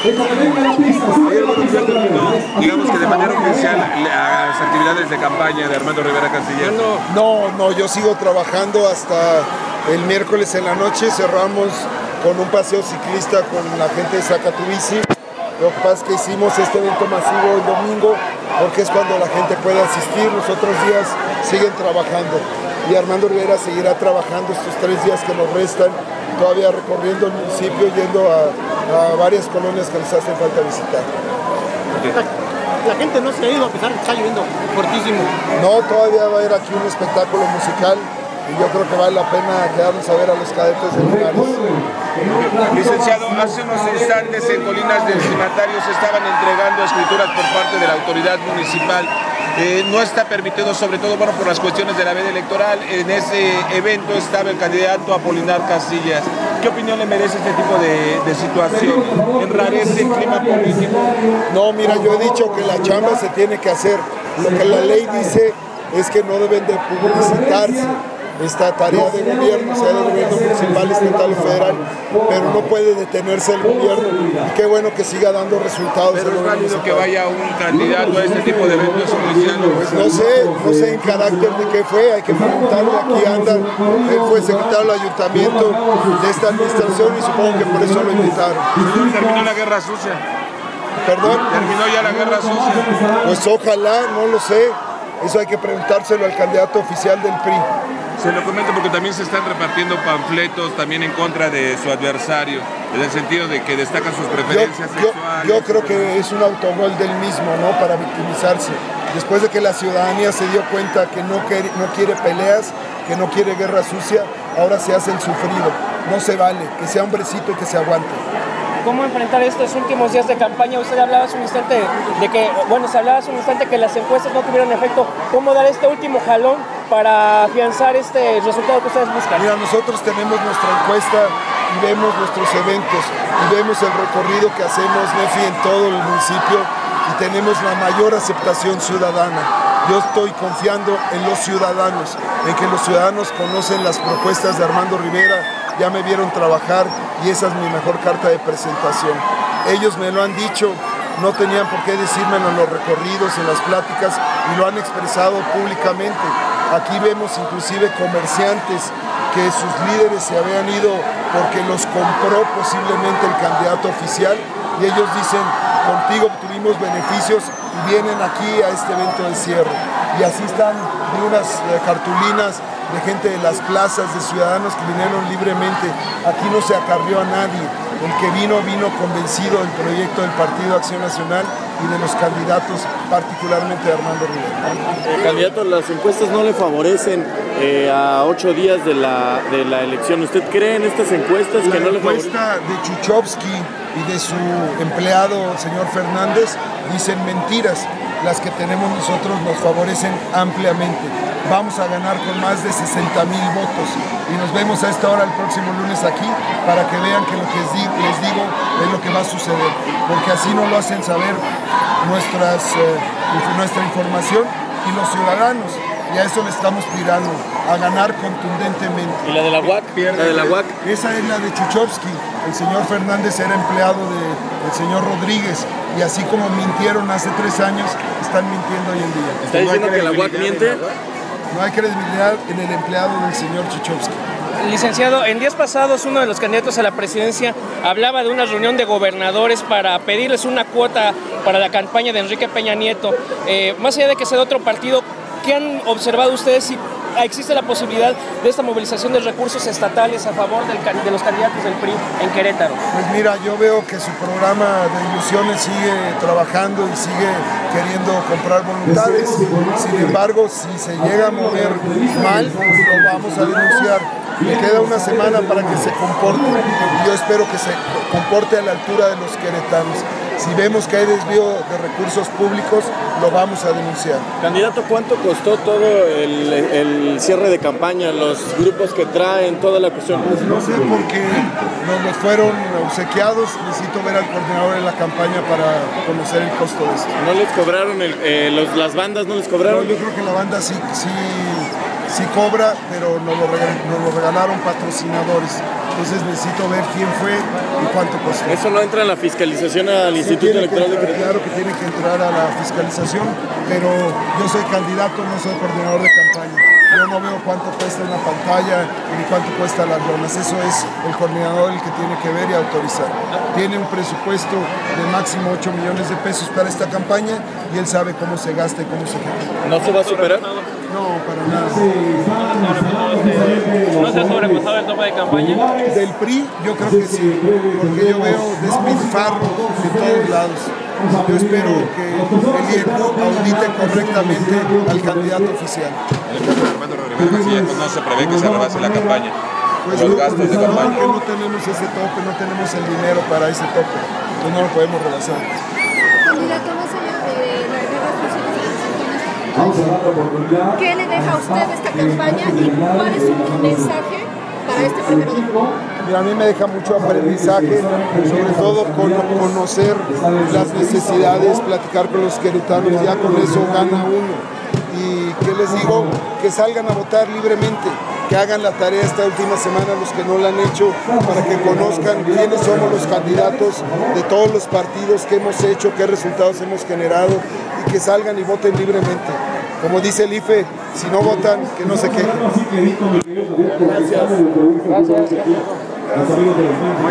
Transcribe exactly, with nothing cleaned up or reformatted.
Digamos que de manera oficial las actividades de campaña de Armando Rivera Casillas. No, no, yo sigo trabajando hasta el miércoles en la noche. Cerramos con un paseo ciclista con la gente de Saca tu Bici. Lo que pasa es que hicimos este evento masivo el domingo porque es cuando la gente puede asistir. Los otros días siguen trabajando y Armando Rivera seguirá trabajando estos tres días que nos restan, todavía recorriendo el municipio, yendo a, a varias colonias que les hace falta visitar. La, la gente no se ha ido a pesar de que está lloviendo fortísimo. No, todavía va a haber aquí un espectáculo musical y yo creo que vale la pena quedarnos a ver a los cadetes de Linares. Licenciado, hace unos instantes en Colinas del Cimatario se estaban entregando escrituras por parte de la autoridad municipal. Eh, no está permitido, sobre todo bueno, por las cuestiones de la veda electoral. En ese evento estaba el candidato Apolinar Casillas. ¿Qué opinión le merece este tipo de, de situación? ¿Enrarece el clima político? No, mira, yo he dicho que la chamba se tiene que hacer. Lo que la ley dice es que no deben de publicitarse esta tarea de gobierno, sea de gobierno municipal, estatal o federal, pero no puede detenerse el gobierno. Y qué bueno que siga dando resultados. ¿Pero es válido que vaya un candidato a este tipo de eventos oficiales? Pues no sé, no sé en carácter de qué fue, hay que preguntarle. Aquí anda, él fue secretario del ayuntamiento de esta administración y supongo que por eso lo invitaron. ¿Terminó la guerra sucia? ¿Perdón? ¿Terminó ya la guerra sucia? Pues ojalá, no lo sé. Eso hay que preguntárselo al candidato oficial del P R I. Se lo comento porque también se están repartiendo panfletos también en contra de su adversario, en el sentido de que destacan sus preferencias yo, sexuales. Yo, yo creo que es un autogol del mismo, ¿no? Para victimizarse. Después de que la ciudadanía se dio cuenta que no quiere, no quiere peleas, que no quiere guerra sucia, ahora se hace el sufrido. No se vale, que sea hombrecito y que se aguante. ¿Cómo enfrentar estos últimos días de campaña? Usted hablaba hace un instante de que, bueno, se hablaba hace un instante que las encuestas no tuvieron efecto. ¿Cómo dar este último jalón para afianzar este resultado que ustedes buscan? Mira, nosotros tenemos nuestra encuesta y vemos nuestros eventos y vemos el recorrido que hacemos, Nefi, en todo el municipio y tenemos la mayor aceptación ciudadana. Yo estoy confiando en los ciudadanos, en que los ciudadanos conocen las propuestas de Armando Rivera, ya me vieron trabajar y esa es mi mejor carta de presentación. Ellos me lo han dicho, no tenían por qué decírmelo en los recorridos, en las pláticas y lo han expresado públicamente. Aquí vemos inclusive comerciantes que sus líderes se habían ido porque los compró posiblemente el candidato oficial y ellos dicen, contigo obtuvimos beneficios y vienen aquí a este evento de cierre. Y así están unas eh, cartulinas de gente de las plazas, de ciudadanos que vinieron libremente. Aquí no se acarrió a nadie. El que vino, vino convencido del proyecto del Partido Acción Nacional y de los candidatos, particularmente de Armando Rivera. Eh, candidato, las encuestas no le favorecen eh, a ocho días de la, de la elección. ¿Usted cree en estas encuestas la que no le favorecen? La encuesta de Chuchovsky y de su empleado, el señor Fernández, dicen mentiras. Las que tenemos nosotros nos favorecen ampliamente. Vamos a ganar con más de sesenta mil votos y nos vemos a esta hora el próximo lunes aquí para que vean que lo que les digo, les digo es lo que va a suceder, porque así nos lo hacen saber nuestras, eh, nuestra información y los ciudadanos, y a eso le estamos tirando, a ganar contundentemente. ¿Y la de la U A C? ¿La de la U A C? Esa es la de Chuchovsky. El señor Fernández era empleado de, del señor Rodríguez y así como mintieron hace tres años, están mintiendo hoy en día. ¿Está diciendo que la U A C miente? No hay credibilidad en el empleado del señor Chuchovsky. Licenciado, en días pasados uno de los candidatos a la presidencia hablaba de una reunión de gobernadores para pedirles una cuota para la campaña de Enrique Peña Nieto. Eh, más allá de que sea de otro partido, ¿qué han observado ustedes si existe la posibilidad de esta movilización de recursos estatales a favor del, de los candidatos del P R I en Querétaro? Pues mira, yo veo que su programa de ilusiones sigue trabajando y sigue queriendo comprar voluntades. Sin embargo, si se llega a mover mal, lo vamos a denunciar. Le queda una semana para que se comporte y yo espero que se comporte a la altura de los queretanos. Si vemos que hay desvío de recursos públicos, lo vamos a denunciar. Candidato, ¿cuánto costó todo el, el cierre de campaña, los grupos que traen, toda la cuestión? Pues no sé, porque nos los fueron obsequiados. Necesito ver al coordinador de la campaña para conocer el costo de esto. ¿No les cobraron, el, eh, los, las bandas no les cobraron? No, yo creo que la banda sí, sí, sí cobra, pero nos lo, nos lo regalaron patrocinadores. entonces necesito ver quién fue y cuánto costó. ¿Eso no entra en la fiscalización al Sí, Instituto tiene que Electoral de entrar, Querétaro? claro que tiene que entrar a la fiscalización, pero yo soy candidato, no soy coordinador de campaña. Yo no veo cuánto cuesta una pantalla ni cuánto cuesta las lonas. Eso es el coordinador el que tiene que ver y autorizar. Tiene un presupuesto de máximo ocho millones de pesos para esta campaña y él sabe cómo se gasta y cómo se gasta. ¿No se va a superar? No, para nada. ¿No se ha sobrepasado el tope de campaña? Del P R I yo creo que sí, porque yo veo despilfarro de todos lados. Yo espero que el I E C audite correctamente al candidato oficial. En el caso de Armando Rivera Mancilla, entonces no se prevé que se rebase la campaña, Pues los no, gastos de no, campaña. porque no tenemos ese tope, no tenemos el dinero para ese tope, entonces no lo podemos rebasar. Candidato, más allá de la guerra social de las elecciones, ¿qué le deja a usted esta campaña y cuál es su mensaje para este primero de julio? Mira, a mí me deja mucho aprendizaje, sobre todo con conocer las necesidades, platicar con los queretanos, ya con eso gana uno. Y ¿qué les digo? Que salgan a votar libremente, que hagan la tarea esta última semana los que no la han hecho, para que conozcan quiénes somos los candidatos de todos los partidos, qué hemos hecho, qué resultados hemos generado, y que salgan y voten libremente. Como dice el I F E, si no votan, que no se quejen. Gracias. Gracias.